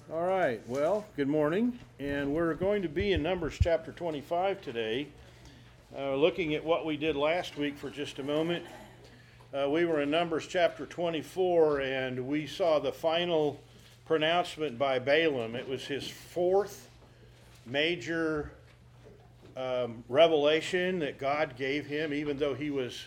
All right, well, good morning, and we're going to be in Numbers chapter 25 today, looking at what we did last week for just a moment. We were in Numbers chapter 24, and we saw the final pronouncement by Balaam. It was his fourth major revelation that God gave him, even though he was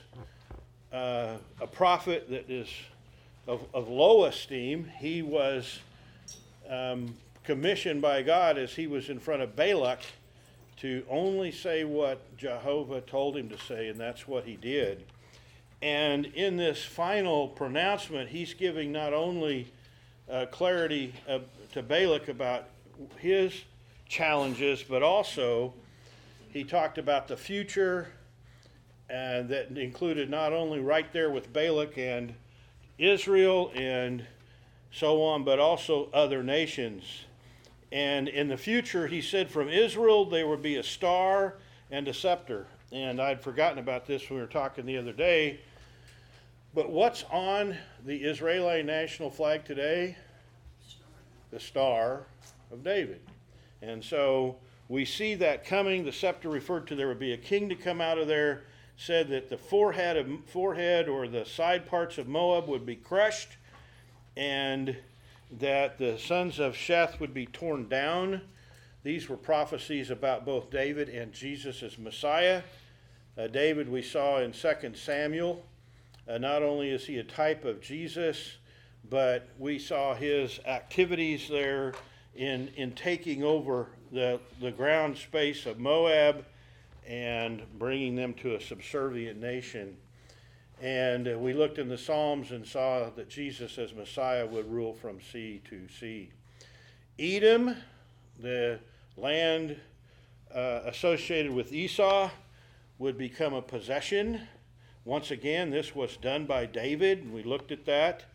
a prophet that is of low esteem. He was commissioned by God as he was in front of Balak to only say what Jehovah told him to say, and that's what he did. And in this final pronouncement, he's giving not only clarity to Balak about his challenges, but also he talked about the future, and that included not only right there with Balak and Israel and so on, but also other nations. And in the future, he said, from Israel there would be a star and a scepter. And I'd forgotten about this when we were talking the other day. But what's on the Israeli national flag today? The Star of David. And so we see that coming. The scepter referred to there would be a king to come out of there. Said that the forehead or the side parts of Moab would be crushed, and that the sons of Sheth would be torn down. These were prophecies about both David and Jesus as Messiah. David we saw in 2 Samuel. Not only is he a type of Jesus, but we saw his activities there in taking over the ground space of Moab and bringing them to a subservient nation. And we looked in the Psalms and saw that Jesus as Messiah would rule from sea to sea. Edom, the land associated with Esau, would become a possession. Once again, this was done by David, and we looked at that.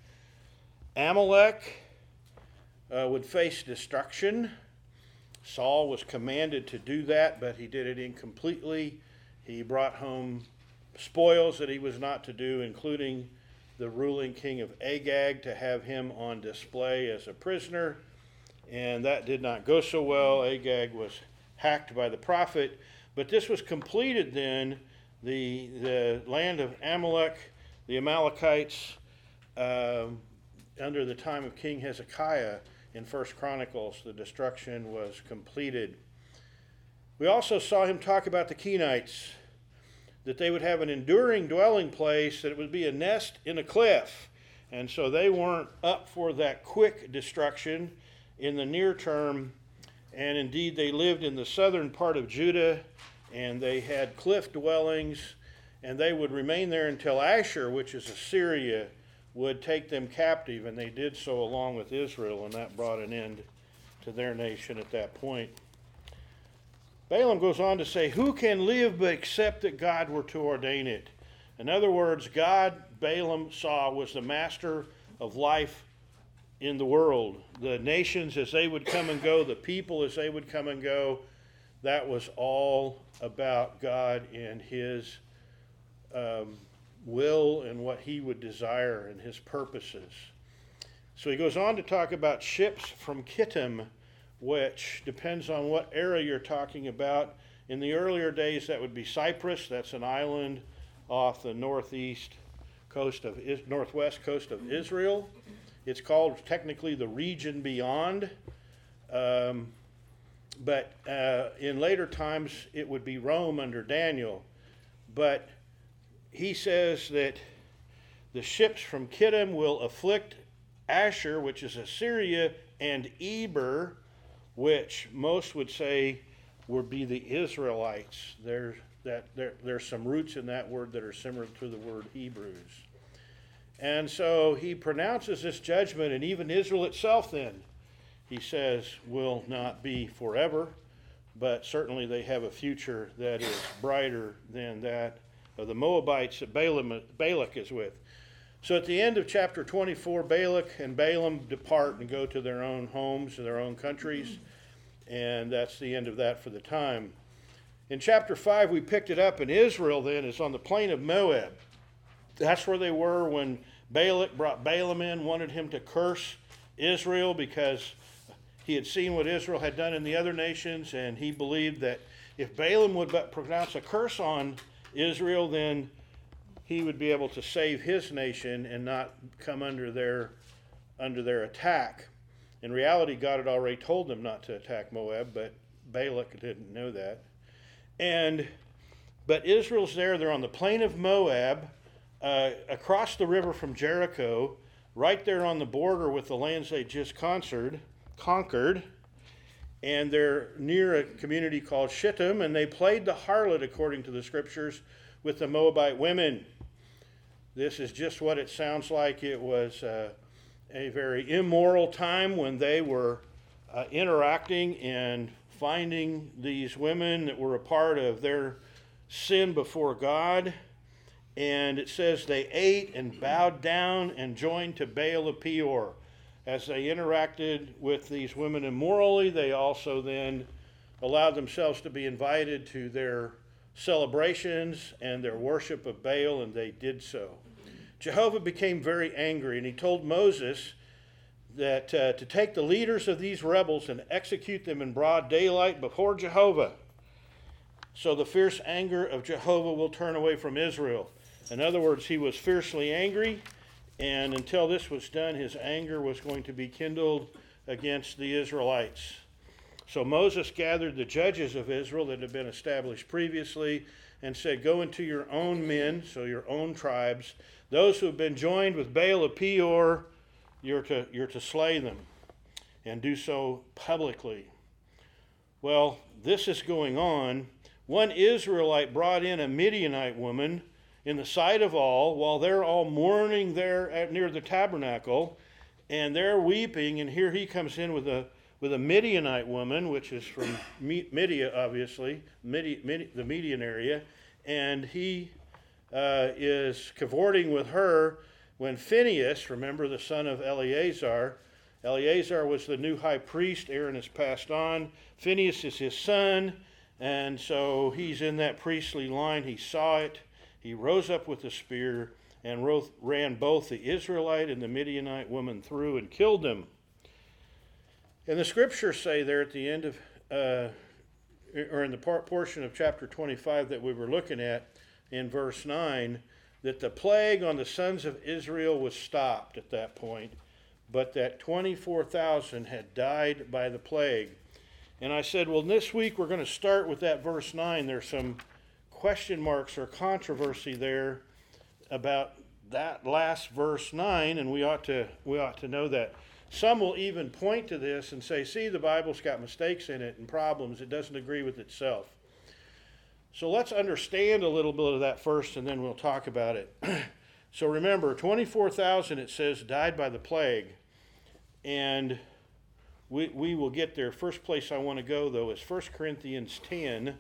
Amalek would face destruction. Saul was commanded to do that, but he did it incompletely. He brought home spoils that he was not to do, including the ruling king of Agag, to have him on display as a prisoner. And that did not go so well. Agag was hacked by the prophet. But this was completed then, the land of Amalek, the Amalekites, under the time of King Hezekiah in 1 Chronicles, the destruction was completed. We also saw him talk about the Kenites, that they would have an enduring dwelling place, that it would be a nest in a cliff. And so they weren't up for that quick destruction in the near term. And indeed, they lived in the southern part of Judah, and they had cliff dwellings, and they would remain there until Ashur, which is Assyria, would take them captive. And they did so along with Israel, and that brought an end to their nation at that point. Balaam goes on to say, who can live but except that God were to ordain it? In other words, God, Balaam saw, was the master of life in the world. The nations as they would come and go, the people as they would come and go, that was all about God and his will and what he would desire and his purposes. So he goes on to talk about ships from Kittim, which depends on what era you're talking about. In the earlier days, that would be Cyprus. That's an island off the northwest coast of Israel. It's called technically the region beyond. But in later times, it would be Rome under Daniel. But he says that the ships from Kittim will afflict Ashur, which is Assyria, and Eber, which most would say would be the Israelites. There's some roots in that word that are similar to the word Hebrews. And so he pronounces this judgment, and even Israel itself then, he says, will not be forever, but certainly they have a future that is brighter than that of the Moabites that Balak is with. So at the end of chapter 24, Balak and Balaam depart and go to their own homes and their own countries, and that's the end of that for the time. In chapter 5, we picked it up, and Israel then is on the plain of Moab. That's where they were when Balak brought Balaam in, wanted him to curse Israel because He had seen what Israel had done in the other nations, and he believed that if Balaam would but pronounce a curse on Israel, then he would be able to save his nation and not come under their attack. In reality, God had already told them not to attack Moab, but Balak didn't know that. But Israel's there. They're on the plain of Moab, across the river from Jericho, right there on the border with the lands they just conquered. And they're near a community called Shittim, and they played the harlot, according to the scriptures, with the Moabite women. This is just what it sounds like. It was a very immoral time when they were interacting and finding these women that were a part of their sin before God. And it says they ate and bowed down and joined to Baal of Peor. As they interacted with these women immorally, they also then allowed themselves to be invited to their celebrations and their worship of Baal, and they did so. Jehovah became very angry, and he told Moses that to take the leaders of these rebels and execute them in broad daylight before Jehovah. So the fierce anger of Jehovah will turn away from Israel. In other words, he was fiercely angry, and until this was done, his anger was going to be kindled against the Israelites. So Moses gathered the judges of Israel that had been established previously and said, go into your own men, so your own tribes. Those who have been joined with Baal of Peor, you're to slay them, and do so publicly. Well, this is going on. One Israelite brought in a Midianite woman in the sight of all, while they're all mourning there near the tabernacle, and they're weeping, and here he comes in with a Midianite woman, which is from Midian, obviously, the Median area, and he is cavorting with her when Phinehas, remember the son of Eleazar was the new high priest. Aaron has passed on. Phinehas is his son, and so he's in that priestly line. He saw it. He rose up with a spear and ran both the Israelite and the Midianite woman through and killed them. And the scriptures say there at the end of, or in the portion of chapter 25 that we were looking at in verse 9, that the plague on the sons of Israel was stopped at that point, but that 24,000 had died by the plague. And I said, well, this week we're going to start with that verse 9. There's some question marks or controversy there about that last verse 9, and we ought to know that. Some will even point to this and say, see, the Bible's got mistakes in it and problems. It doesn't agree with itself. So let's understand a little bit of that first, and then we'll talk about it. So remember, 24,000, it says, died by the plague. And we will get there. First place I want to go, though, is 1 Corinthians 10.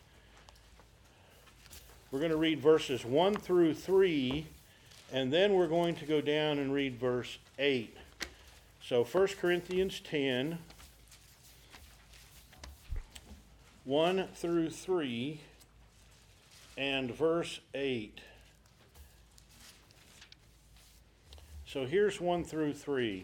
We're going to read verses 1 through 3, and then we're going to go down and read verse 8. So 1 Corinthians 10, 1 through 3, and verse 8. So here's 1 through 3.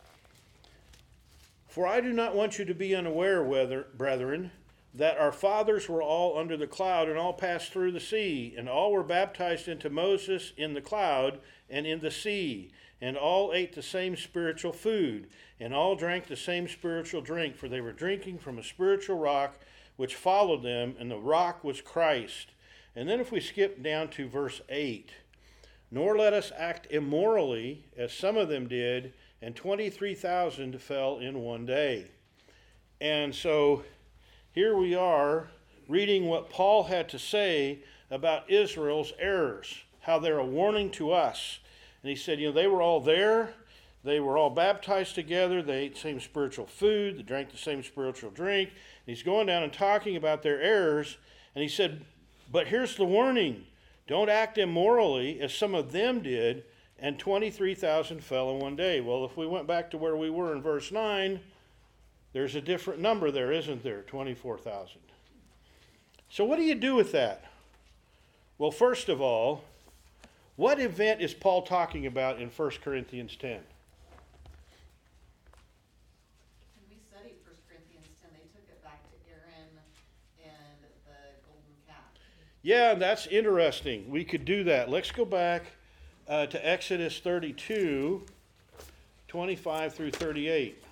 For I do not want you to be unaware, brethren, that our fathers were all under the cloud and all passed through the sea, and all were baptized into Moses in the cloud and in the sea, and all ate the same spiritual food, and all drank the same spiritual drink, for they were drinking from a spiritual rock which followed them, and the rock was Christ. And then if we skip down to verse 8, nor let us act immorally, as some of them did, and 23,000 fell in one day. And so here we are reading what Paul had to say about Israel's errors, how they're a warning to us. And he said, they were all there. They were all baptized together. They ate the same spiritual food. They drank the same spiritual drink. And he's going down and talking about their errors. And he said, but here's the warning. Don't act immorally as some of them did, and 23,000 fell in one day. Well, if we went back to where we were in verse 9, there's a different number there, isn't there? 24,000. So what do you do with that? Well, first of all, what event is Paul talking about in 1 Corinthians 10? Can we say studied 1 Corinthians 10, they took it back to Aaron and the golden calf. Yeah, that's interesting. We could do that. Let's go back to Exodus 32, 25 through 38.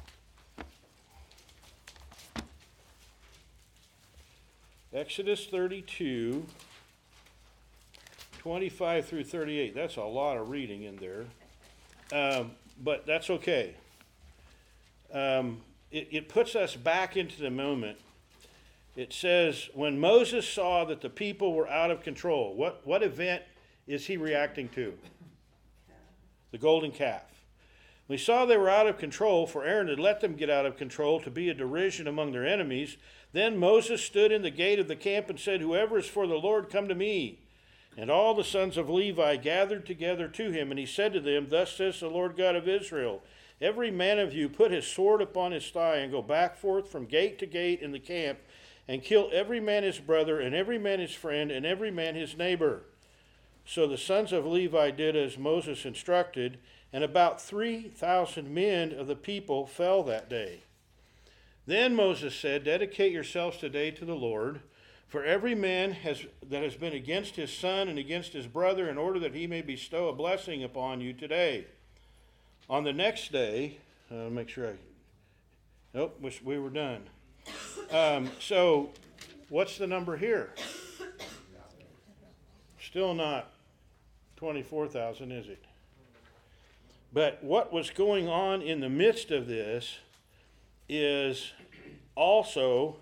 Exodus 32, 25 through 38. That's a lot of reading in there. But that's okay. It puts us back into the moment. It says, when Moses saw that the people were out of control, what event is he reacting to? The golden calf. We saw they were out of control, for Aaron had let them get out of control to be a derision among their enemies. Then Moses stood in the gate of the camp and said, whoever is for the Lord, come to me. And all the sons of Levi gathered together to him, and he said to them, thus says the Lord God of Israel, every man of you put his sword upon his thigh, and go back forth from gate to gate in the camp, and kill every man his brother, and every man his friend, and every man his neighbor. So the sons of Levi did as Moses instructed, and about 3,000 men of the people fell that day. Then Moses said, dedicate yourselves today to the Lord, for every man that has been against his son and against his brother, in order that he may bestow a blessing upon you today. On the next day, make sure wish we were done. So, what's the number here? Still not 24,000, is it? But what was going on in the midst of this is also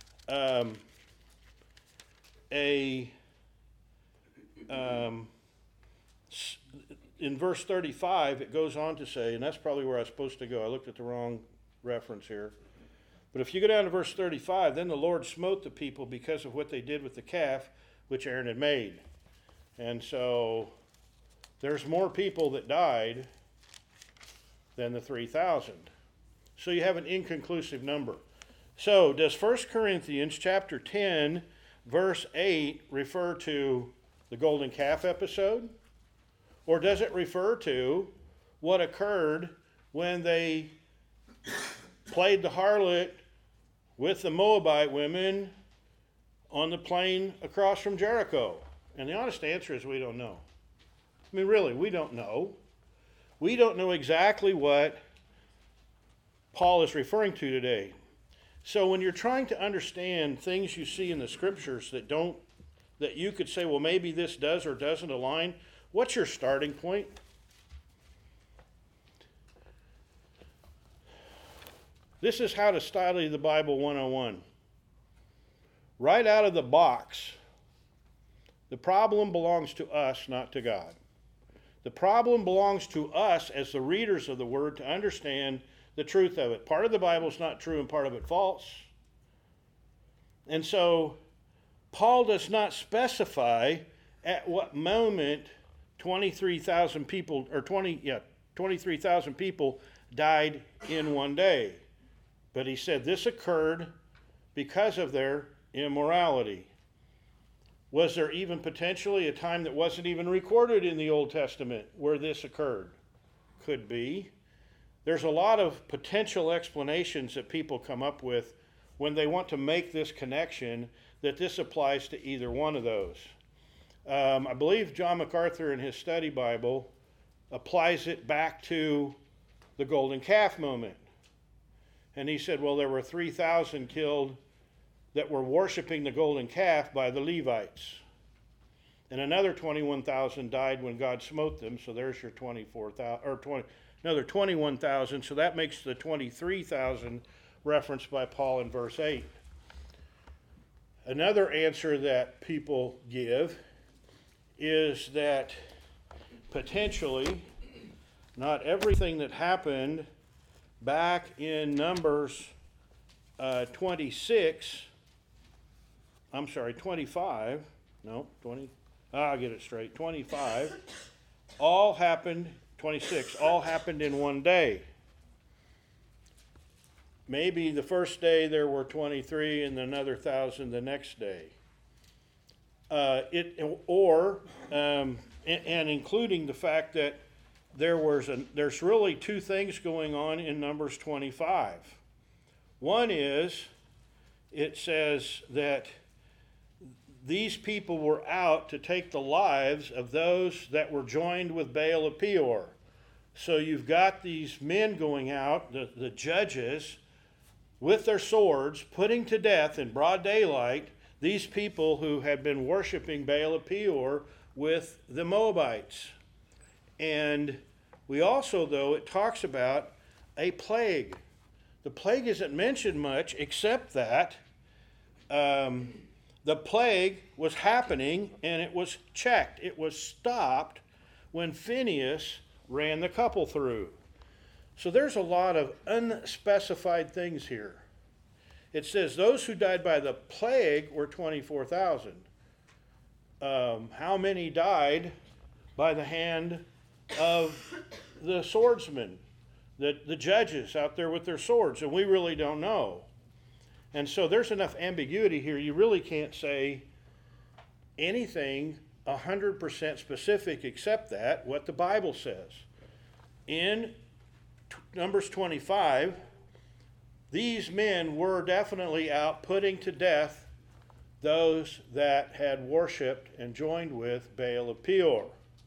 in verse 35, it goes on to say, and that's probably where I was supposed to go. I looked at the wrong reference here. But if you go down to verse 35, then the Lord smote the people because of what they did with the calf, which Aaron had made. And so there's more people that died than the 3,000. So you have an inconclusive number. So does 1 Corinthians chapter 10, verse 8 refer to the golden calf episode? Or does it refer to what occurred when they played the harlot with the Moabite women on the plain across from Jericho? And the honest answer is we don't know. I mean, really, we don't know. We don't know exactly what Paul is referring to today. So when you're trying to understand things you see in the scriptures that you could say, well, maybe this does or doesn't align, what's your starting point? This is how to study the Bible 101. Right out of the box, the problem belongs to us, not to God. The problem belongs to us as the readers of the Word to understand the truth of it. Part of the Bible is not true and part of it false. And so Paul does not specify at what moment 23,000 people, 23,000 people died in one day. But he said this occurred because of their immorality. Was there even potentially a time that wasn't even recorded in the Old Testament where this occurred? Could be. There's a lot of potential explanations that people come up with when they want to make this connection that this applies to either one of those. I believe John MacArthur in his study Bible applies it back to the golden calf moment. And he said, well, there were 3,000 killed that were worshiping the golden calf by the Levites. And another 21,000 died when God smote them, so there's your 21,000, so that makes the 23,000 referenced by Paul in verse 8. Another answer that people give is that potentially not everything that happened back in Numbers 25, I'll get it straight, 25, all happened, 26, all happened in one day. Maybe the first day there were 23 and another 1,000 the next day. And including the fact that there's really two things going on in Numbers 25. One is, it says that these people were out to take the lives of those that were joined with Baal of Peor. So you've got these men going out, the judges, with their swords, putting to death in broad daylight these people who had been worshiping Baal of Peor with the Moabites. And we also, though, it talks about a plague. The plague isn't mentioned much, except that the plague was happening and it was checked. It was stopped when Phinehas ran the couple through. So there's a lot of unspecified things here. It says those who died by the plague were 24,000. How many died by the hand of the swordsmen, the judges out there with their swords? And we really don't know. And so there's enough ambiguity here. You really can't say anything 100% specific except that what the Bible says. In Numbers 25, these men were definitely out putting to death those that had worshipped and joined with Baal of Peor.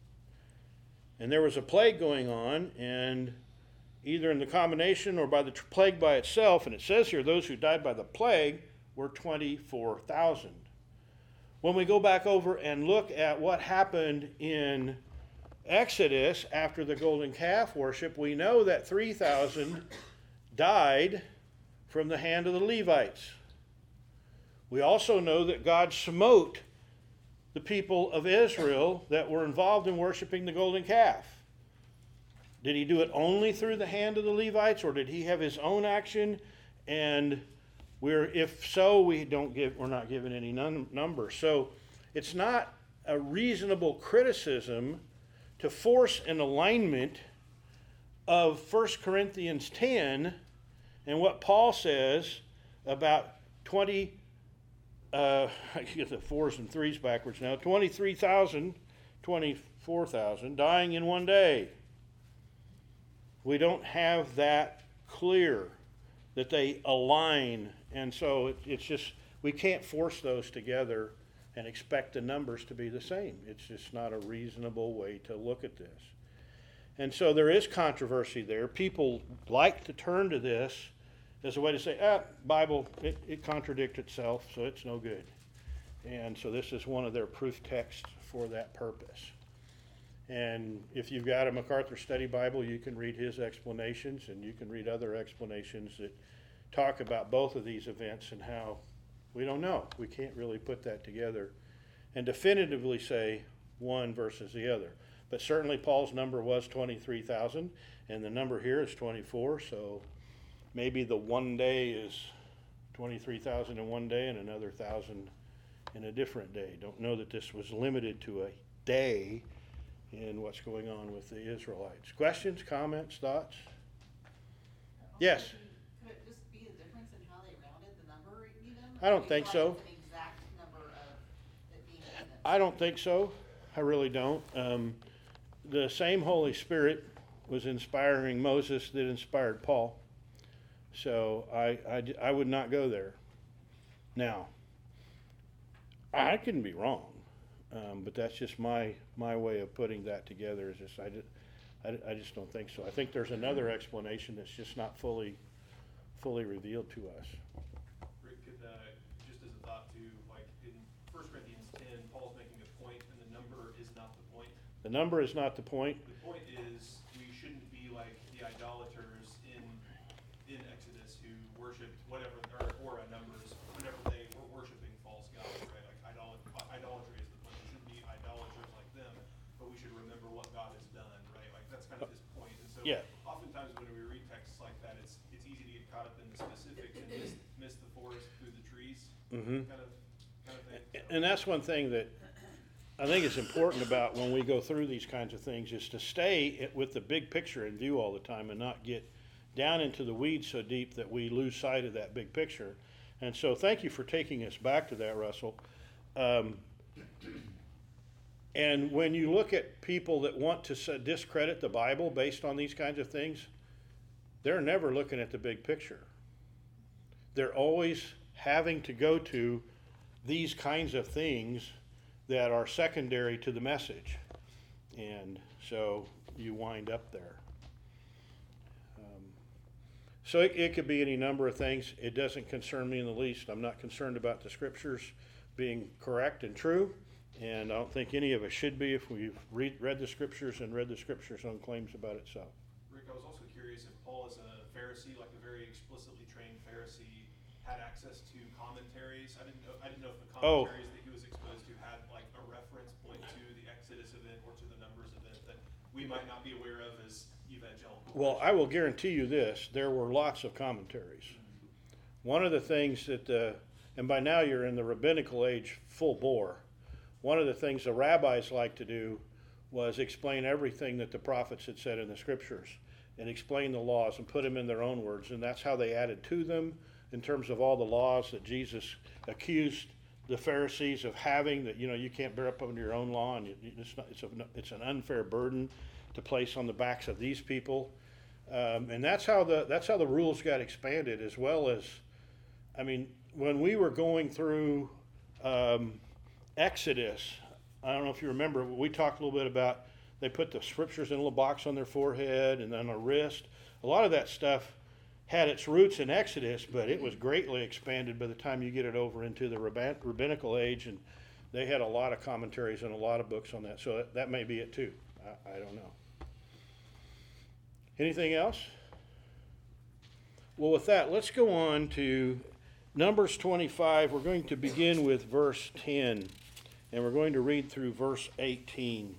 And there was a plague going on, and either in the combination or by the plague by itself, and it says here those who died by the plague were 24,000. When we go back over and look at what happened in Exodus after the golden calf worship, we know that 3,000 died from the hand of the Levites. We also know that God smote the people of Israel that were involved in worshiping the golden calf. Did he do it only through the hand of the Levites, or did he have his own action? And if so, we're not given any number. So it's not a reasonable criticism to force an alignment of 1 Corinthians 10 and what Paul says about 20, I get the 4s and 3s backwards now, 23,000, 24,000 dying in one day. We don't have that clear, that they align. And so it's just, we can't force those together and expect the numbers to be the same. It's just not a reasonable way to look at this. And so there is controversy there. People like to turn to this as a way to say, Bible, it contradicts itself, so it's no good. And so this is one of their proof texts for that purpose. And if you've got a MacArthur Study Bible, you can read his explanations, and you can read other explanations that talk about both of these events and how we don't know. We can't really put that together and definitively say one versus the other. But certainly Paul's number was 23,000, and the number here is 24, so maybe the one day is 23,000 in one day and another 1,000 in a different day. Don't know that this was limited to a day in what's going on with the Israelites. Questions, comments, thoughts? Yes? Could it just be a difference in how they rounded the number even? I don't think so. It's an exact number of it being even. I don't think so. I really don't. The same Holy Spirit was inspiring Moses that inspired Paul. So I would not go there. Now, I can be wrong, but that's just my way of putting that together. Is just I just don't think so. I think there's another explanation that's just not fully revealed to us. Rick, could, just as a thought too, like in 1 Corinthians 10, Paul's making a point, and the number is not the point. The number is not the point. The point is we shouldn't be like the idolaters in Exodus who worshipped whatever their Torah numbers whenever they were worshiping false gods, right? Like idolatry is the point. We shouldn't be idolaters like them, but we should remember what God has done, right? Like that's kind of his point. And so oftentimes when we read texts like that, it's easy to get caught up in the specifics and miss the forest through the trees kind of thing. And that's one thing that I think is important about when we go through these kinds of things is to stay with the big picture in view all the time and not get down into the weeds so deep that we lose sight of that big picture. And so thank you for taking us back to that, Russell. And when you look at people that want to discredit the Bible based on these kinds of things, they're never looking at the big picture. they're always having to go to these kinds of things that are secondary to the message. And so you wind up there. So it could be any number of things. It doesn't concern me in the least. I'm not concerned about the scriptures being correct and true, and I don't think any of us should be if we've read the scriptures and read the scriptures on claims about itself. Rick, I was also curious if Paul, as a Pharisee, like a very explicitly trained Pharisee, had access to commentaries. I didn't know if the commentaries that he was exposed to had like a reference point to the Exodus event or to the Numbers event that we might not be aware of as evangelical. Well, I will guarantee you this, there were lots of commentaries. One of the things that, and by now you're in the rabbinical age full bore, one of the things the rabbis liked to do was explain everything that the prophets had said in the scriptures and explain the laws and put them in their own words, and that's how they added to them in terms of all the laws that Jesus accused the Pharisees of having, that, you can't bear up under your own law, and it's an unfair burden to place on the backs of these people. And that's how the rules got expanded, as well as, when we were going through Exodus, I don't know if you remember, we talked a little bit about they put the scriptures in a little box on their forehead and on their wrist. A lot of that stuff had its roots in Exodus, but it was greatly expanded by the time you get it over into the rabbinical age, and they had a lot of commentaries and a lot of books on that. So that may be it too. I don't know. Anything else? Well, with that, let's go on to Numbers 25. We're going to begin with verse 10, and we're going to read through verse 18.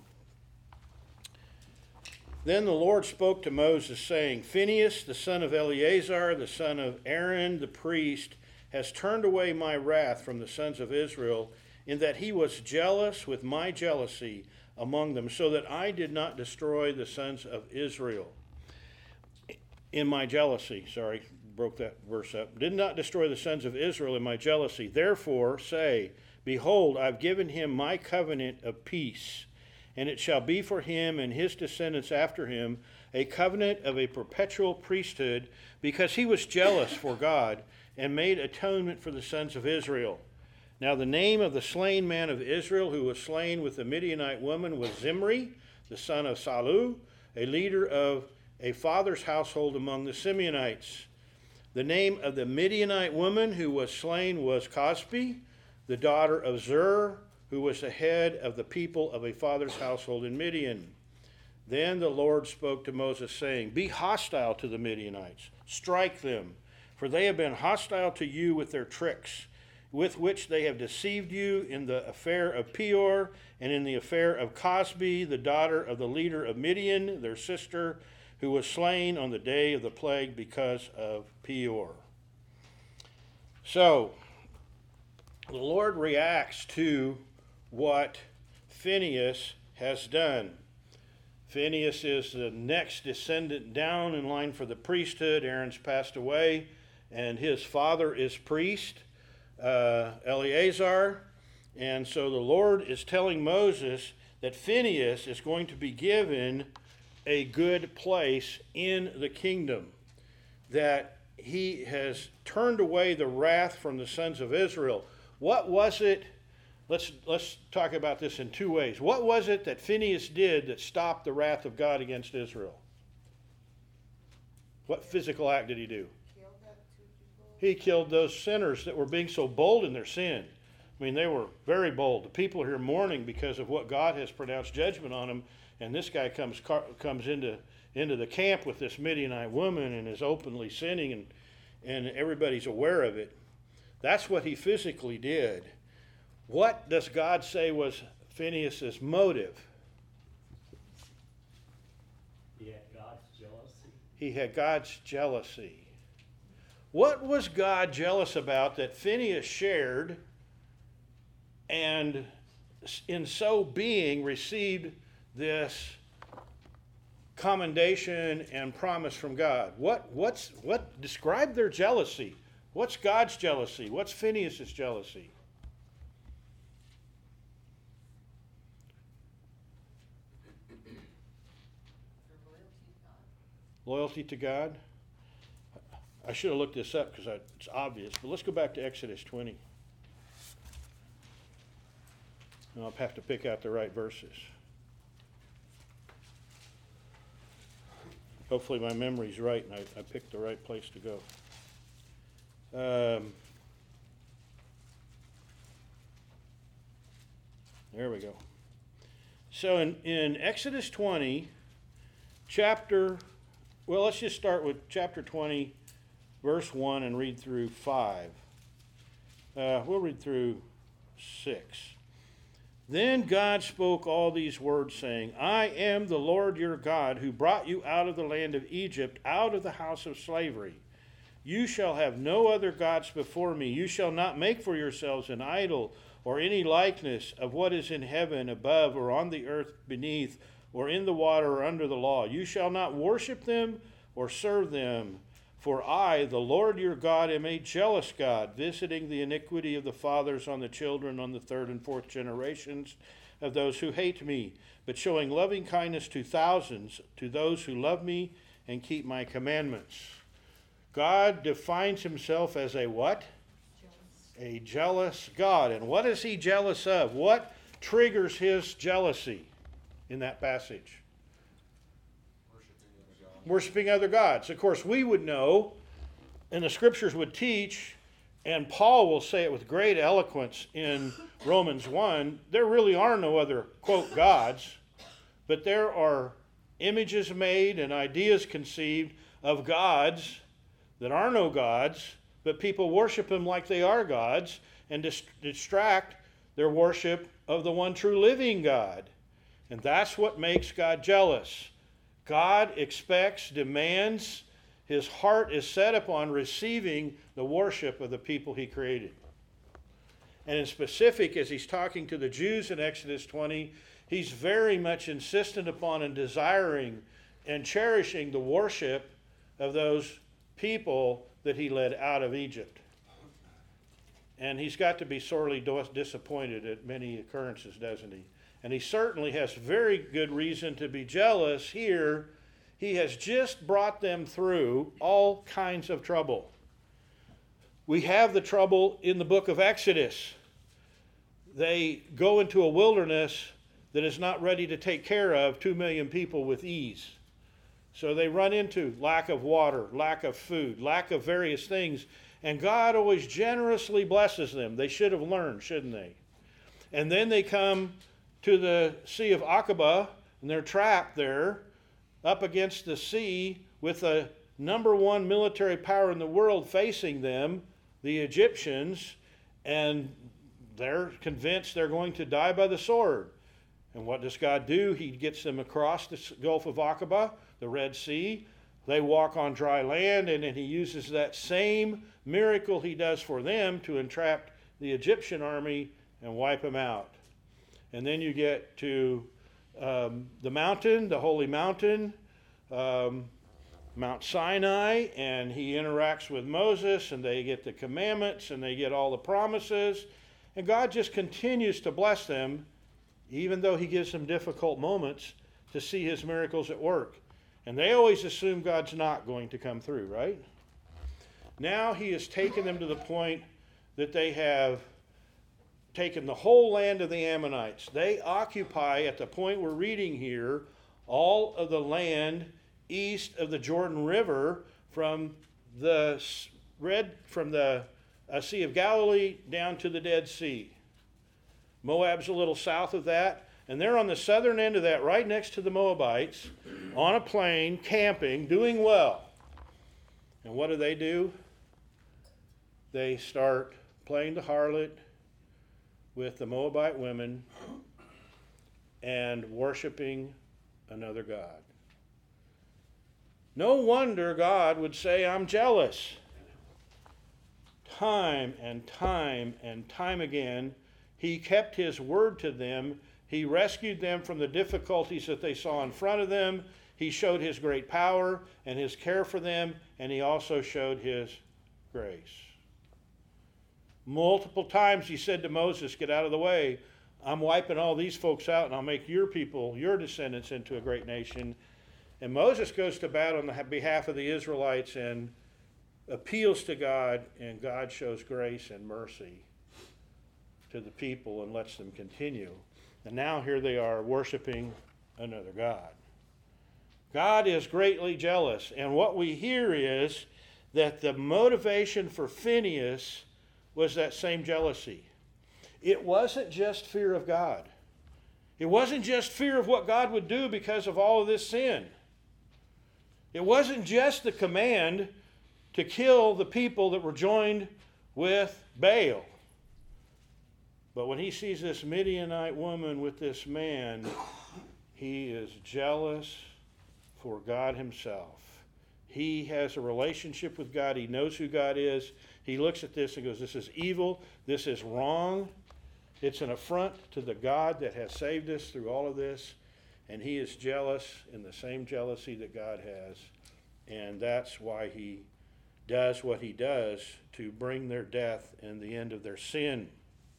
Then the Lord spoke to Moses, saying, Phinehas, the son of Eleazar, the son of Aaron, the priest, has turned away my wrath from the sons of Israel, in that he was jealous with my jealousy among them, so that I did not destroy the sons of Israel. In my jealousy, broke that verse up. Did not destroy the sons of Israel in my jealousy. Therefore say, Behold, I've given him my covenant of peace, and it shall be for him and his descendants after him a covenant of a perpetual priesthood, because he was jealous for God and made atonement for the sons of Israel. Now the name of the slain man of Israel who was slain with the Midianite woman was Zimri, the son of Salu, a leader of a father's household among the Simeonites. The name of the Midianite woman who was slain was Cosbi, the daughter of Zur, who was the head of the people of a father's household in Midian. Then the Lord spoke to Moses, saying, Be hostile to the Midianites, strike them, for they have been hostile to you with their tricks, with which they have deceived you in the affair of Peor, and in the affair of Cosbi, the daughter of the leader of Midian, their sister, who was slain on the day of the plague because of Peor. So, the Lord reacts to what Phinehas has done. Phinehas is the next descendant down in line for the priesthood. Aaron's passed away, and his father is priest, Eleazar. And so the Lord is telling Moses that Phinehas is going to be given a good place in the kingdom, that he has turned away the wrath from the sons of Israel. What was it? Let's talk about this in two ways. What was it that Phinehas did that stopped the wrath of God against Israel? What physical act did he do? He killed those sinners that were being so bold in their sin. They were very bold. The people are here mourning because of what God has pronounced judgment on them. And this guy comes into the camp with this Midianite woman and is openly sinning, and everybody's aware of it. That's what he physically did. What does God say was Phinehas' motive? He had God's jealousy. He had God's jealousy. What was God jealous about that Phinehas shared, and in so being received this commendation and promise from God? What describe their jealousy? What's God's jealousy? What's Phinehas' jealousy? Their loyalty to God. Loyalty to God? I should have looked this up because it's obvious, but let's go back to Exodus 20. And I'll have to pick out the right verses. Hopefully my memory's right and I picked the right place to go. There we go. So in Exodus 20, let's just start with chapter 20, verse 1 and read through 5. We'll read through 6. Then God spoke all these words, saying, I am the Lord your God, who brought you out of the land of Egypt, out of the house of slavery. You shall have no other gods before me. You shall not make for yourselves an idol or any likeness of what is in heaven above or on the earth beneath or in the water or under the law. You shall not worship them or serve them. For I, the Lord your God, am a jealous God, visiting the iniquity of the fathers on the children on the third and fourth generations of those who hate me, but showing loving kindness to thousands, to those who love me and keep my commandments. God defines himself as a what? A jealous God. And what is he jealous of? What triggers his jealousy in that passage? Worshiping other gods. Of course, we would know, and the scriptures would teach, and Paul will say it with great eloquence in Romans 1, there really are no other, quote, gods, but there are images made and ideas conceived of gods that are no gods, but people worship them like they are gods and distract their worship of the one true living God. And that's what makes God jealous. God expects, demands, his heart is set upon receiving the worship of the people he created. And in specific, as he's talking to the Jews in Exodus 20, he's very much insistent upon and desiring and cherishing the worship of those people that he led out of Egypt. And he's got to be sorely disappointed at many occurrences, doesn't he? And he certainly has very good reason to be jealous here. He has just brought them through all kinds of trouble. We have the trouble in the book of Exodus. They go into a wilderness that is not ready to take care of 2 million people with ease. So they run into lack of water, lack of food, lack of various things. And God always generously blesses them. They should have learned, shouldn't they? And then they come to the Sea of Aqaba, and they're trapped there up against the sea with the number one military power in the world facing them, the Egyptians, and they're convinced they're going to die by the sword. And what does God do? He gets them across the Gulf of Aqaba, the Red Sea. They walk on dry land, and then he uses that same miracle he does for them to entrap the Egyptian army and wipe them out. And then you get to the mountain, the holy mountain, Mount Sinai, and he interacts with Moses, and they get the commandments, and they get all the promises. And God just continues to bless them, even though he gives them difficult moments to see his miracles at work. And they always assume God's not going to come through, right? Now he has taken them to the point that they have taken the whole land of the Ammonites. They occupy, at the point we're reading here, all of the land east of the Jordan River from the Sea of Galilee down to the Dead Sea. Moab's a little south of that, and they're on the southern end of that, right next to the Moabites, on a plain, camping, doing well. And what do? They start playing the harlot with the Moabite women and worshiping another god. No wonder God would say, I'm jealous. Time and time and time again, he kept his word to them. He rescued them from the difficulties that they saw in front of them. He showed his great power and his care for them, and he also showed his grace. Multiple times he said to Moses, get out of the way. I'm wiping all these folks out, and I'll make your people, your descendants, into a great nation. And Moses goes to battle on the behalf of the Israelites, and appeals to God, and God shows grace and mercy to the people and lets them continue. And now here they are worshiping another God. God is greatly jealous. And what we hear is that the motivation for Phinehas was that same jealousy. It wasn't just fear of God. It wasn't just fear of what God would do because of all of this sin. It wasn't just the command to kill the people that were joined with Baal. But when he sees this Midianite woman with this man, he is jealous for God himself. He has a relationship with God. He knows who God is. He looks at this and goes, this is evil. This is wrong. It's an affront to the God that has saved us through all of this. And he is jealous in the same jealousy that God has. And that's why he does what he does, to bring their death and the end of their sin.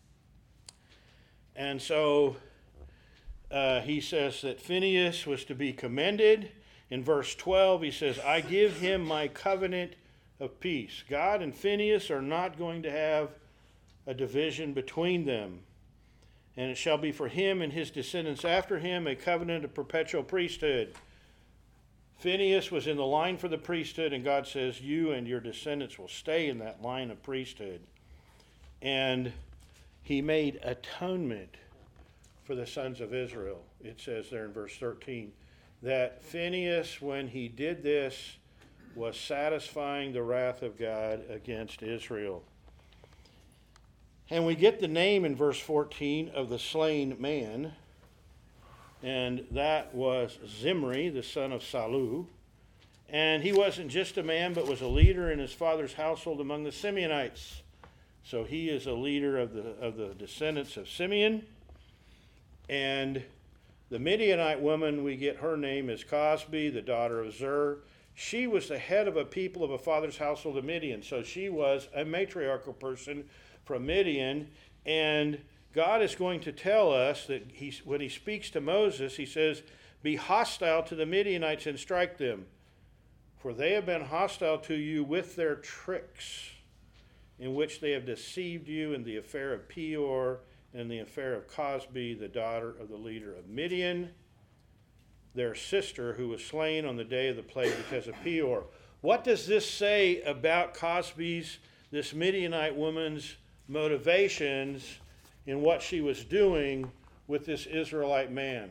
And so he says that Phinehas was to be commended. In verse 12, he says, I give him my covenant of peace. God and Phinehas are not going to have a division between them. And it shall be for him and his descendants after him a covenant of perpetual priesthood. Phinehas was in the line for the priesthood, and God says, you and your descendants will stay in that line of priesthood. And he made atonement for the sons of Israel. It says there in verse 13 that Phinehas, when he did this, was satisfying the wrath of God against Israel. And we get the name in verse 14 of the slain man, and that was Zimri, the son of Salu. And he wasn't just a man, but was a leader in his father's household among the Simeonites. So he is a leader of the descendants of Simeon. And the Midianite woman, we get her name is Cosbi, the daughter of Zer. She was the head of a people of a father's household of Midian. So she was a matriarchal person from Midian. And God is going to tell us that when he speaks to Moses, he says, be hostile to the Midianites and strike them. For they have been hostile to you with their tricks, in which they have deceived you in the affair of Peor and the affair of Cosbi, the daughter of the leader of Midian, their sister, who was slain on the day of the plague because of Peor. What does this say about Cosbi's, this Midianite woman's, motivations in what she was doing with this Israelite man?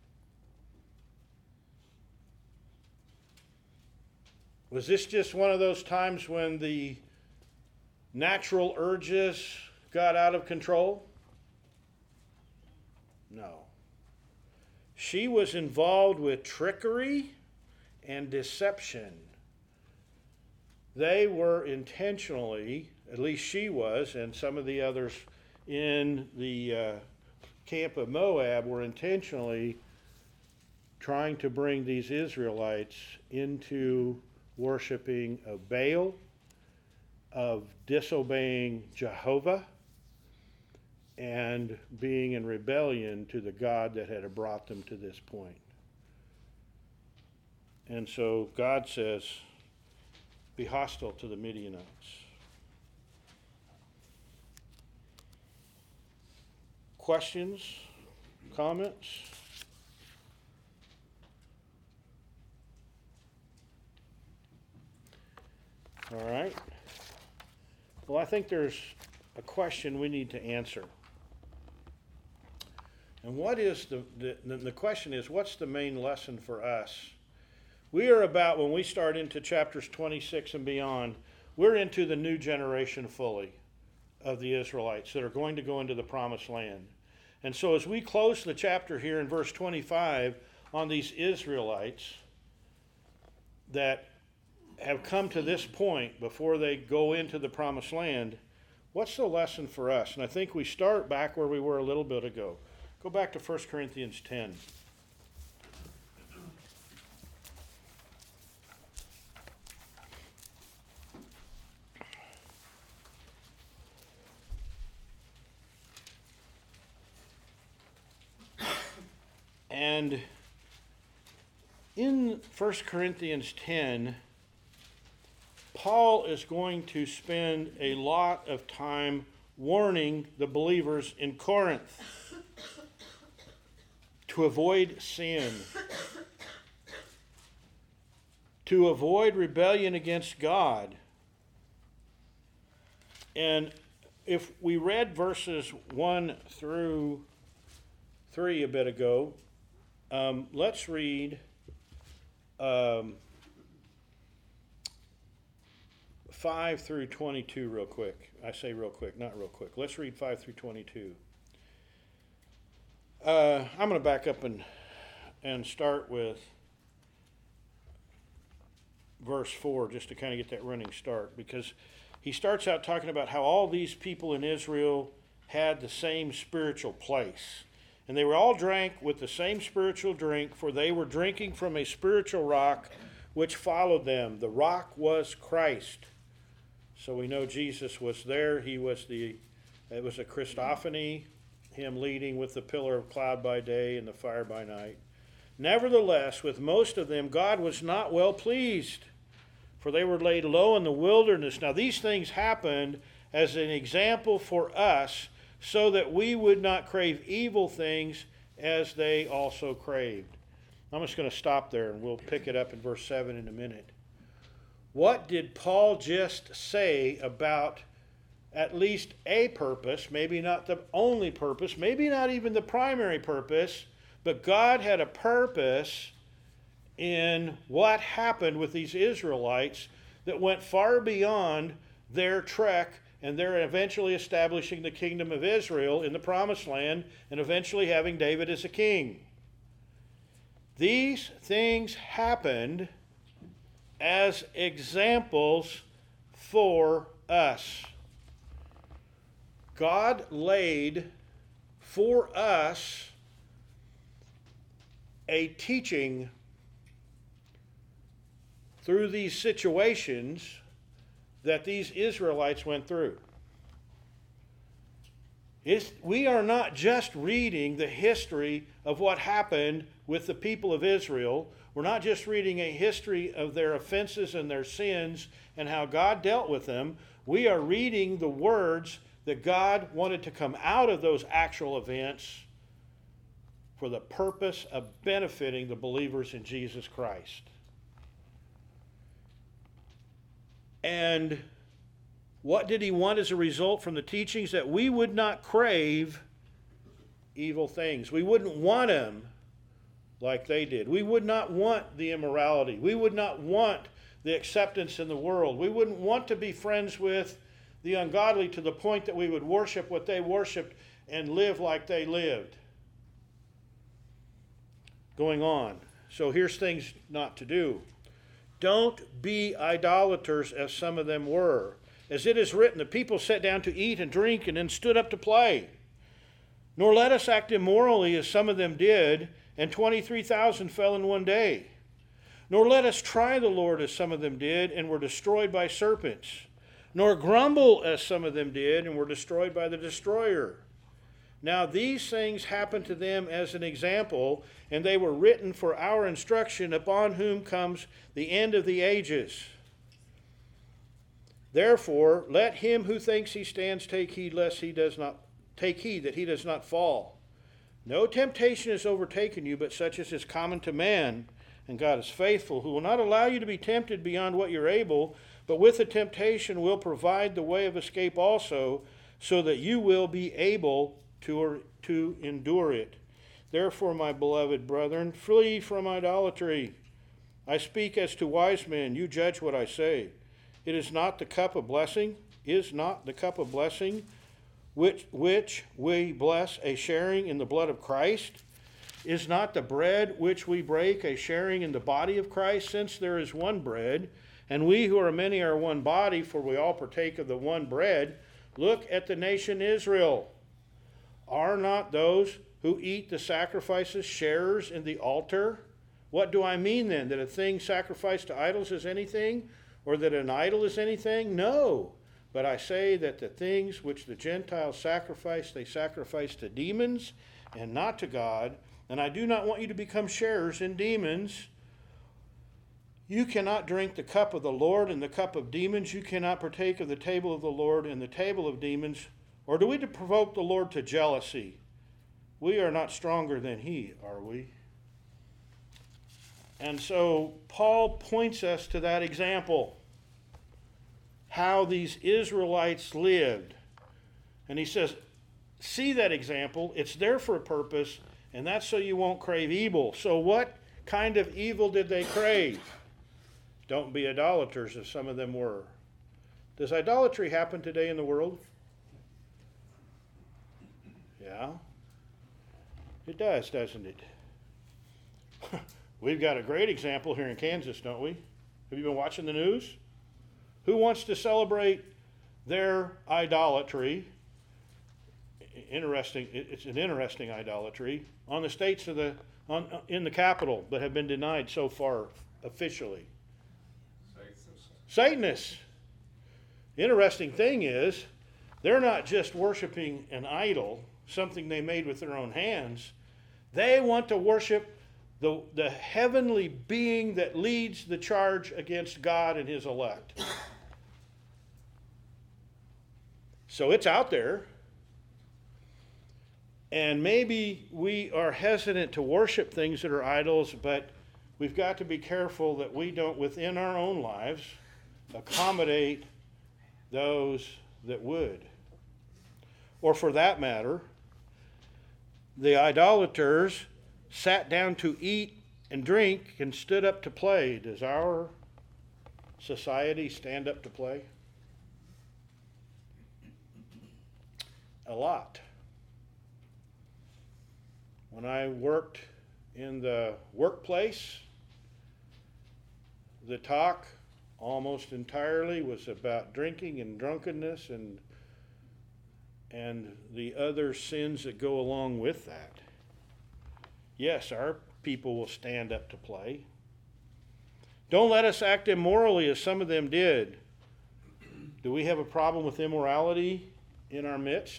Was this just one of those times when the natural urges got out of control? No. She was involved with trickery and deception. They were intentionally, at least she was, and some of the others in the camp of Moab were intentionally trying to bring these Israelites into worshiping of Baal, of disobeying Jehovah, and being in rebellion to the God that had brought them to this point. And so God says, be hostile to the Midianites. Questions? Comments? All right. Well, I think there's a question we need to answer. And what is the question is, what's the main lesson for us? We are about, when we start into chapters 26 and beyond, we're into the new generation fully of the Israelites that are going to go into the promised land. And so as we close the chapter here in verse 25 on these Israelites that have come to this point before they go into the promised land, what's the lesson for us? And I think we start back where we were a little bit ago. Go back to 1 Corinthians 10. And in 1 Corinthians 10, Paul is going to spend a lot of time warning the believers in Corinth to avoid sin, to avoid rebellion against God. And if we read verses 1 through 3 a bit ago, let's read 5 through 22 real quick. I say real quick, not real quick. Let's read 5 through 22. I'm going to back up and start with verse 4 just to kind of get that running start, because he starts out talking about how all these people in Israel had the same spiritual place. And they were all drank with the same spiritual drink, for they were drinking from a spiritual rock which followed them. The rock was Christ. So we know Jesus was there. It was a Christophany, him leading with the pillar of cloud by day and the fire by night. Nevertheless, with most of them, God was not well pleased, for they were laid low in the wilderness. Now these things happened as an example for us, so that we would not crave evil things as they also craved. I'm just going to stop there, and we'll pick it up in verse 7 in a minute. What did Paul just say about at least a purpose, maybe not the only purpose, maybe not even the primary purpose, but God had a purpose in what happened with these Israelites that went far beyond their trek and their eventually establishing the kingdom of Israel in the promised land and eventually having David as a king. These things happened as examples for us. God laid for us a teaching through these situations that these Israelites went through. We are not just reading the history of what happened with the people of Israel. We're not just reading a history of their offenses and their sins and how God dealt with them. We are reading the words that God wanted to come out of those actual events for the purpose of benefiting the believers in Jesus Christ. And what did he want as a result from the teachings? That we would not crave evil things. We wouldn't want them like they did. We would not want the immorality. We would not want the acceptance in the world. We wouldn't want to be friends with the ungodly to the point that we would worship what they worshiped and live like they lived. Going on. So here's things not to do. Don't be idolaters as some of them were. As it is written, the people sat down to eat and drink and then stood up to play. Nor let us act immorally as some of them did, and 23,000 fell in one day. Nor let us try the Lord as some of them did, and were destroyed by serpents. Nor grumble as some of them did, and were destroyed by the destroyer. Now these things happened to them as an example, and they were written for our instruction, upon whom comes the end of the ages. Therefore, let him who thinks he stands take heed that he does not fall. No temptation has overtaken you, but such as is common to man. And God is faithful, who will not allow you to be tempted beyond what you're able, but with the temptation will provide the way of escape also, so that you will be able to endure it. Therefore, my beloved brethren, flee from idolatry. I speak as to wise men. You judge what I say. It is not the cup of blessing, which we bless, a sharing in the blood of Christ? Is not the bread which we break a sharing in the body of Christ? Since there is one bread, and we who are many are one body, for we all partake of the one bread. Look at the nation Israel. Are not those who eat the sacrifices sharers in the altar? What do I mean then? That a thing sacrificed to idols is anything? Or that an idol is anything? No. But I say that the things which the Gentiles sacrifice, they sacrifice to demons and not to God. And I do not want you to become sharers in demons. You cannot drink the cup of the Lord and the cup of demons. You cannot partake of the table of the Lord and the table of demons. Or do we to provoke the Lord to jealousy? We are not stronger than he, are we? And so Paul points us to that example, how these Israelites lived. And he says, see that example. It's there for a purpose, and that's so you won't crave evil. So what kind of evil did they crave? Don't be idolaters, as some of them were. Does idolatry happen today in the world? Yeah. It does, doesn't it? We've got a great example here in Kansas, don't we? Have you been watching the news? Who wants to celebrate their idolatry? Interesting. It's an interesting idolatry on the states of in the capital, but have been denied so far officially. Satanists. Interesting thing is, they're not just worshiping an idol, something they made with their own hands. They want to worship the heavenly being that leads the charge against God and his elect. So it's out there. And maybe we are hesitant to worship things that are idols, but we've got to be careful that we don't, within our own lives, accommodate those that would. Or for that matter, the idolaters sat down to eat and drink and stood up to play. Does our society stand up to play? A lot. When I worked in the workplace, the talk almost entirely was about drinking and drunkenness and the other sins that go along with that. Yes, our people will stand up to play. Don't let us act immorally as some of them did. Do we have a problem with immorality in our midst?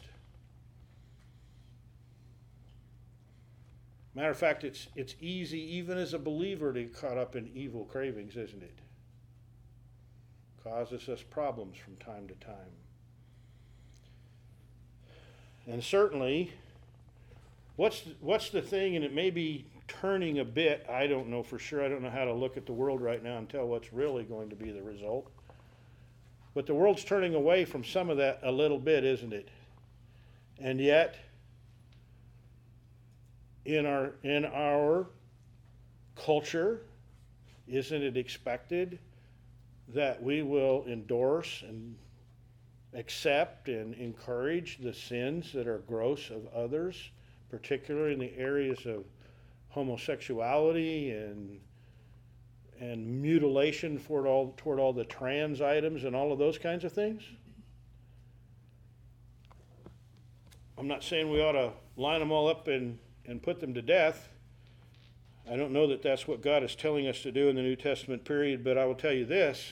Matter of fact, it's easy, even as a believer, to get caught up in evil cravings, isn't it? Causes us problems from time to time. And certainly, what's the thing, and it may be turning a bit, I don't know for sure, I don't know how to look at the world right now and tell what's really going to be the result. But the world's turning away from some of that a little bit, isn't it? And yet, in our culture, isn't it expected that we will endorse and accept and encourage the sins that are gross of others, particularly in the areas of homosexuality and mutilation toward all the trans items and all of those kinds of things? I'm not saying we ought to line them all up and put them to death. I don't know that that's what God is telling us to do in the New Testament period, but I will tell you this.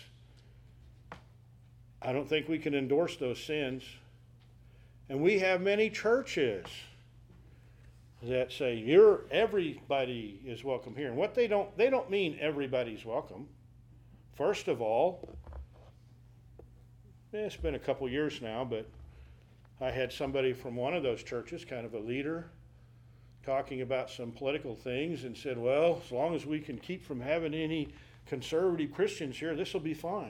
I don't think we can endorse those sins. And we have many churches that say everybody is welcome here. And what they don't mean everybody's welcome. First of all, it's been a couple years now, but I had somebody from one of those churches, kind of a leader, talking about some political things and said, well, as long as we can keep from having any conservative Christians here, this will be fine.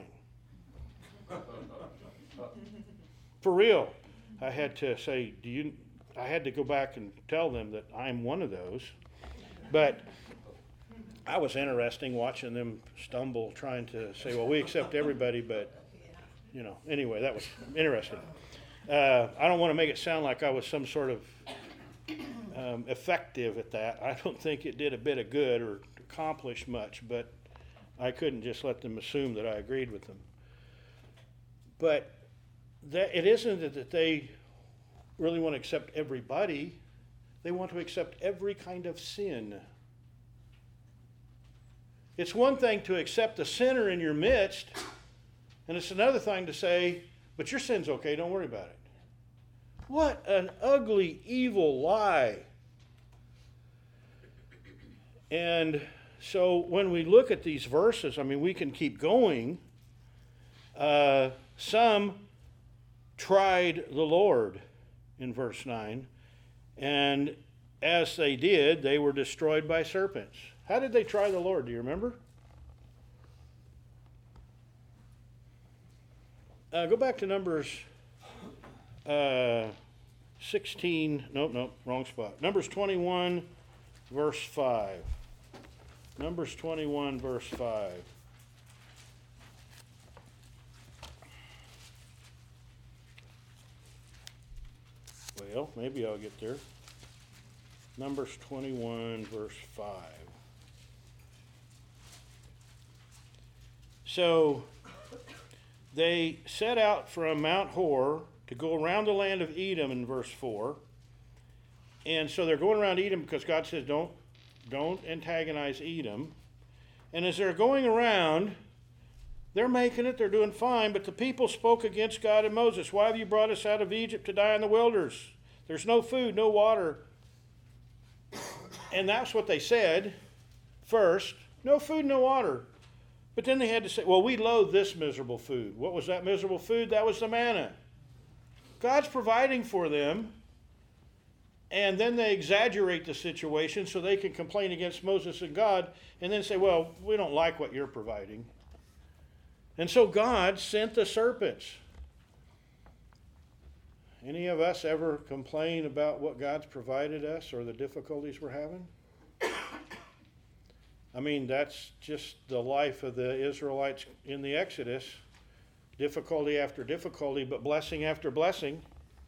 For real. I had to say, I had to go back and tell them that I'm one of those. But I was interesting watching them stumble, trying to say, well, we accept everybody, but, anyway, that was interesting. I don't want to make it sound like I was some sort of effective at that. I don't think it did a bit of good or accomplished much, but I couldn't just let them assume that I agreed with them. But it isn't that they really want to accept everybody. They want to accept every kind of sin. It's one thing to accept the sinner in your midst, and it's another thing to say, but your sin's okay, don't worry about it. What an ugly, evil lie. And so when we look at these verses, I mean, we can keep going. Some tried the Lord in verse 9, and as they did, they were destroyed by serpents. How did they try the Lord? Do you remember? Go back to Numbers 16. Nope, wrong spot. Numbers 21, verse 5. Numbers 21, verse 5. Well, maybe I'll get there. Numbers 21, verse 5. So, they set out from Mount Hor to go around the land of Edom in verse 4. And so they're going around Edom because God says don't antagonize Edom. And as they're going around, they're making it, they're doing fine, but the people spoke against God and Moses. Why have you brought us out of Egypt to die in the wilderness? There's no food, no water. And that's what they said first. No food, no water. But then they had to say, well, we loathe this miserable food. What was that miserable food? That was the manna. God's providing for them. And then they exaggerate the situation so they can complain against Moses and God and then say, well, we don't like what you're providing. And so God sent the serpents. Any of us ever complain about what God's provided us or the difficulties we're having? I mean, that's just the life of the Israelites in the Exodus. Difficulty after difficulty, but blessing after blessing.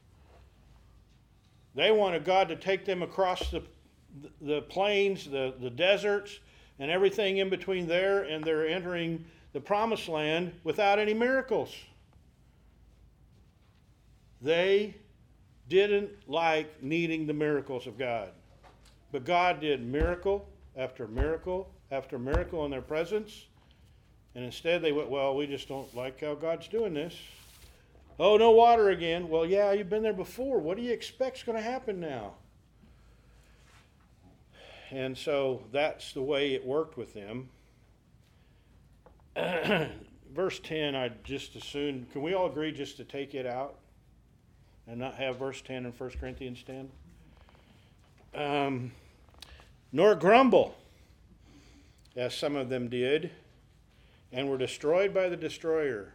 They wanted God to take them across the plains, the deserts, and everything in between there, and they're entering the promised land without any miracles. They didn't like needing the miracles of God. But God did miracle after miracle after miracle in their presence. And instead they went, well, we just don't like how God's doing this. Oh, no water again. Well, yeah, you've been there before. What do you expect's going to happen now? And so that's the way it worked with them. Verse 10, I'd just as soon, can we all agree just to take it out and not have verse 10 in 1 Corinthians 10? Nor grumble, as some of them did, and were destroyed by the destroyer.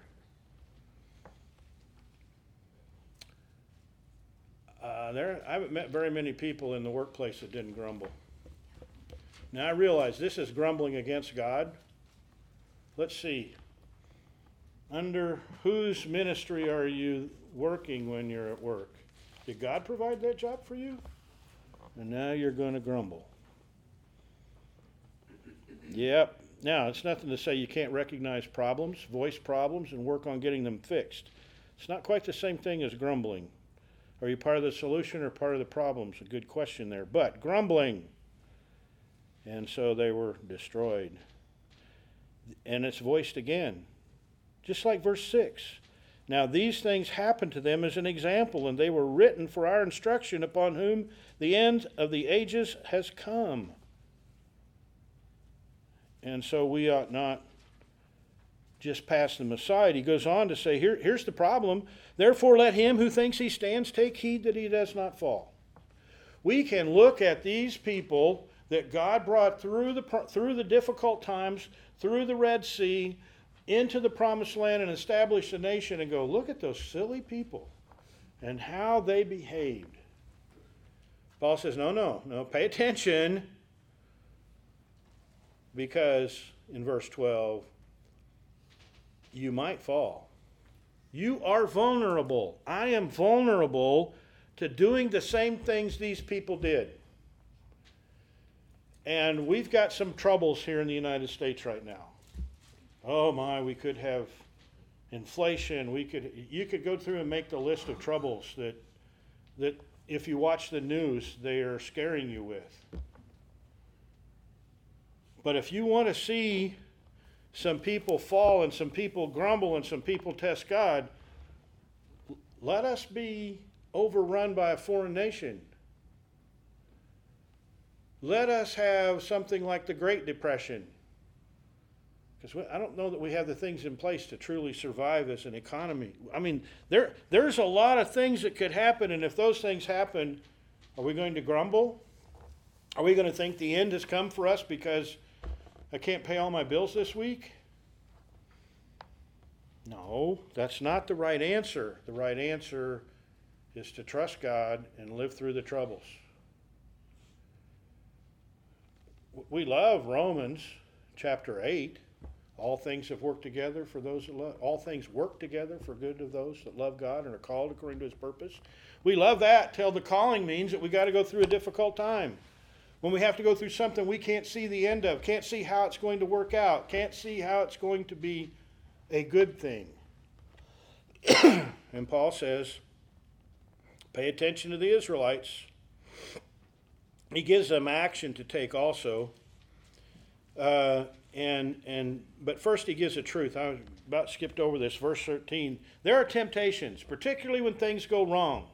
I haven't met very many people in the workplace that didn't grumble. Now I realize this is grumbling against God. Let's see. Under whose ministry are you working when you're at work? Did God provide that job for you? And now you're going to grumble. Yep. Now, it's nothing to say you can't recognize problems, voice problems, and work on getting them fixed. It's not quite the same thing as grumbling. Are you part of the solution or part of the problem? It's a good question there. But grumbling. And so they were destroyed. And it's voiced again. Just like verse 6. Now these things happened to them as an example, and they were written for our instruction, upon whom the end of the ages has come. And so we ought not just pass them aside. He goes on to say, here's the problem. Therefore let him who thinks he stands take heed that he does not fall. We can look at these people that God brought through the difficult times, through the Red Sea, into the promised land and established a nation and go, look at those silly people and how they behaved. Paul says, no, pay attention, because in verse 12, you might fall. You are vulnerable. I am vulnerable to doing the same things these people did. And we've got some troubles here in the United States right now. Oh my, we could have inflation. You could go through and make the list of troubles that if you watch the news, they are scaring you with. But if you want to see some people fall and some people grumble and some people test God, let us be overrun by a foreign nation. let us have something like the Great Depression. Because I don't know that we have the things in place to truly survive as an economy. I mean, there's a lot of things that could happen, and if those things happen, are we going to grumble? Are we going to think the end has come for us because I can't pay all my bills this week? No, that's not the right answer. The right answer is to trust God and live through the troubles. We love Romans chapter 8. All things have worked together for those that love. All things work together for good of those that love God and are called according to his purpose. We love that till the calling means that we got to go through a difficult time. When we have to go through something we can't see the end of, can't see how it's going to work out, can't see how it's going to be a good thing. And Paul says, pay attention to the Israelites. He gives them action to take also. But first he gives a truth. I about skipped over this. Verse 13. There are temptations, particularly when things go wrong.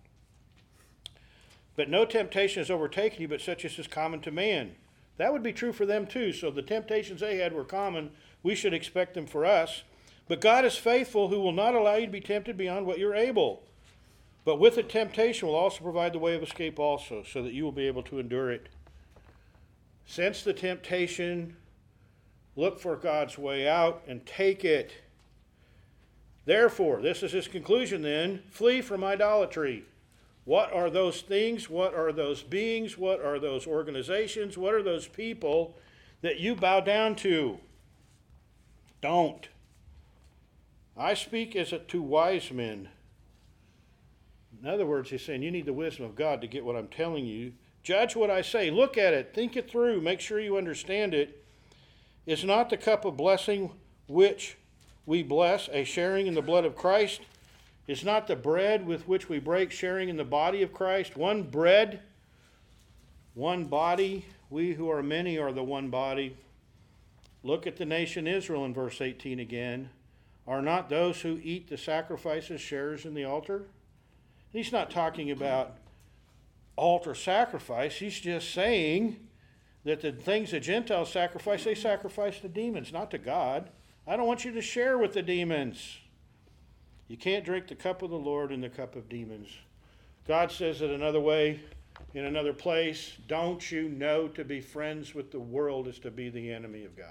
But no temptation has overtaken you, but such as is common to man. That would be true for them too. So the temptations they had were common. We should expect them for us. But God is faithful, who will not allow you to be tempted beyond what you're able. But with the temptation will also provide the way of escape also, so that you will be able to endure it. Sense the temptation, look for God's way out, and take it. Therefore, this is his conclusion then, flee from idolatry. What are those things? What are those beings? What are those organizations? What are those people that you bow down to? Don't. I speak as to wise men. In other words, he's saying you need the wisdom of God to get what I'm telling you. Judge what I say. Look at it. Think it through. Make sure you understand it. Is not the cup of blessing which we bless a sharing in the blood of Christ? Is not the bread with which we break sharing in the body of Christ? One bread, one body. We who are many are the one body. Look at the nation Israel in verse 18 again. Are not those who eat the sacrifices sharers in the altar? He's not talking about altar sacrifice. He's just saying that the things the Gentiles sacrifice, they sacrifice to demons, not to God. I don't want you to share with the demons. You can't drink the cup of the Lord and the cup of demons. God says it another way, in another place, don't you know to be friends with the world is to be the enemy of God?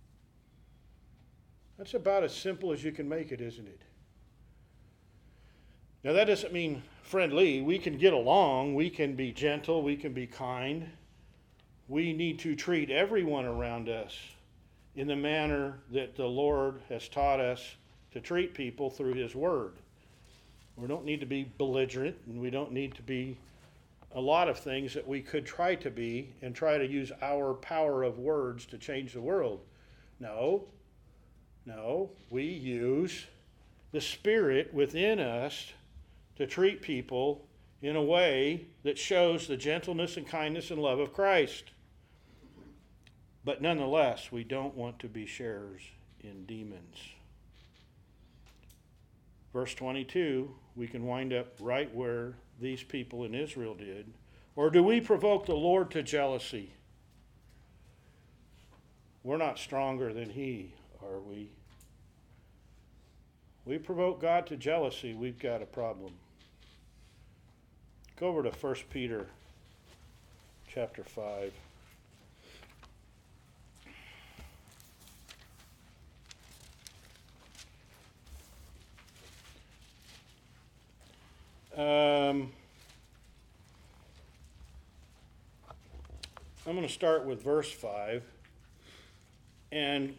That's about as simple as you can make it, isn't it? Now that doesn't mean friendly. We can get along, we can be gentle, we can be kind. We need to treat everyone around us in the manner that the Lord has taught us to treat people through his word. We don't need to be belligerent, and we don't need to be a lot of things that we could try to be and try to use our power of words to change the world. No, we use the Spirit within us to treat people in a way that shows the gentleness and kindness and love of Christ. But nonetheless, we don't want to be sharers in demons. Verse 22, we can wind up right where these people in Israel did. Or do we provoke the Lord to jealousy? We're not stronger than he, are we? We provoke God to jealousy, we've got a problem. Go over to 1 Peter chapter 5. I'm going to start with verse 5. And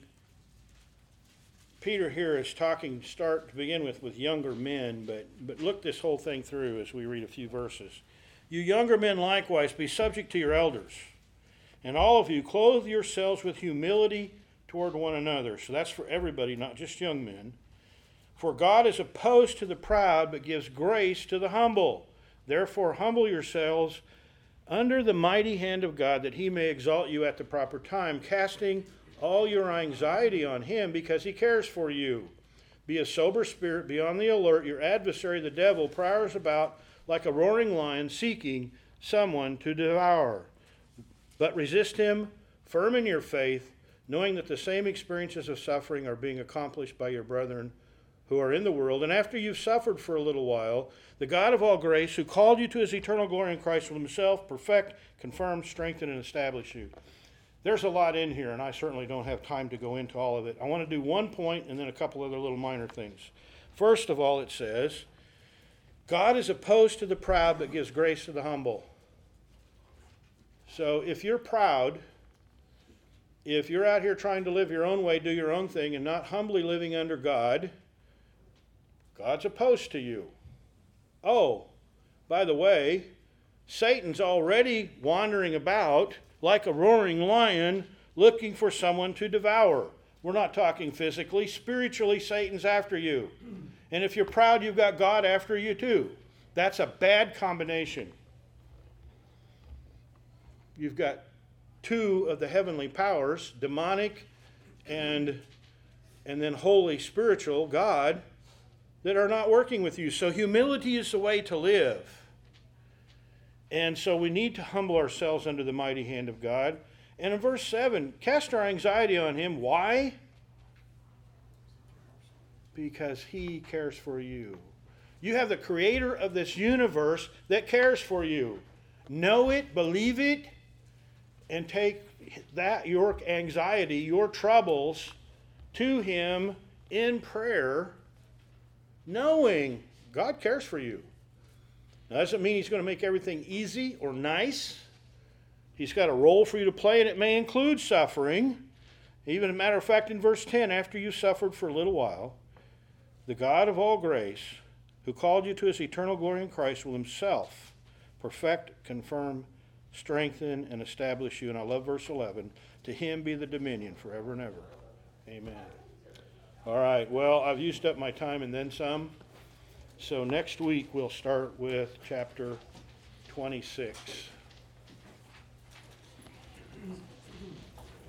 Peter here is start to begin with younger men, but look this whole thing through as we read a few verses. You younger men likewise be subject to your elders, and all of you clothe yourselves with humility toward one another. So that's for everybody, not just young men. For God is opposed to the proud, but gives grace to the humble. Therefore humble yourselves under the mighty hand of God, that he may exalt you at the proper time, casting all your anxiety on him, because he cares for you. Be a sober spirit, be on the alert. Your adversary, the devil, prowls about like a roaring lion, seeking someone to devour. But resist him, firm in your faith, knowing that the same experiences of suffering are being accomplished by your brethren who are in the world. And after you've suffered for a little while, the God of all grace, who called you to his eternal glory in Christ, will himself perfect, confirm, strengthen, and establish you. There's a lot in here, and I certainly don't have time to go into all of it. I want to do one point and then a couple other little minor things. First of all, it says, God is opposed to the proud but gives grace to the humble. So if you're proud, if you're out here trying to live your own way, do your own thing, and not humbly living under God, God's opposed to you. Oh, by the way, Satan's already wandering about like a roaring lion looking for someone to devour. We're not talking physically. Spiritually, Satan's after you. And if you're proud, you've got God after you too. That's a bad combination. You've got two of the heavenly powers, demonic and then holy, spiritual, God, that are not working with you. So humility is the way to live. And so we need to humble ourselves under the mighty hand of God. And in verse 7, cast our anxiety on him. Why? Because he cares for you. You have the creator of this universe that cares for you. Know it, believe it, and take that, your anxiety, your troubles, to him in prayer, knowing God cares for you. Now, that doesn't mean he's going to make everything easy or nice. He's got a role for you to play, and it may include suffering. Even, as a matter of fact, in verse 10, after you suffered for a little while, the God of all grace, who called you to his eternal glory in Christ, will himself perfect, confirm, strengthen, and establish you. And I love verse 11. To him be the dominion forever and ever. Amen. All right, well, I've used up my time and then some. So next week we'll start with chapter 26.